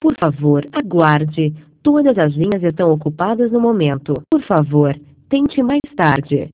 Por favor, aguarde. Todas as linhas estão ocupadas no momento. Por favor, tente mais tarde.